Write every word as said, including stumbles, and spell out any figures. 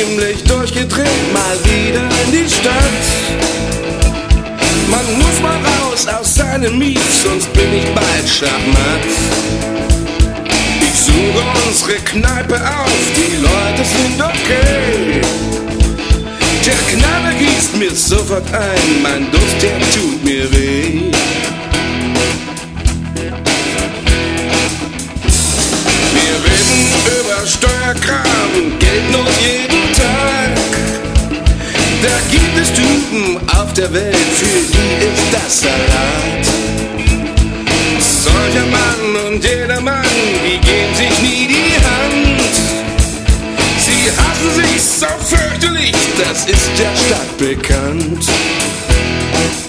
ziemlich durchgedreht, mal wieder in die Stadt. Man muss mal raus aus seinem Miet, sonst bin ich bald schachmatt. Ich suche unsere Kneipe auf, die Leute sind okay. Der Knabe gießt mir sofort ein, mein Durst, der tut mir weh. Wir reden über Steuerkram, Geldnot jeden Tag. Da gibt es Typen auf der Welt, für die ist das Salat. Solcher Mann und jeder Mann, die geben sich nie die Hand. Sie hassen sich so fürchterlich, das ist der Stadt bekannt.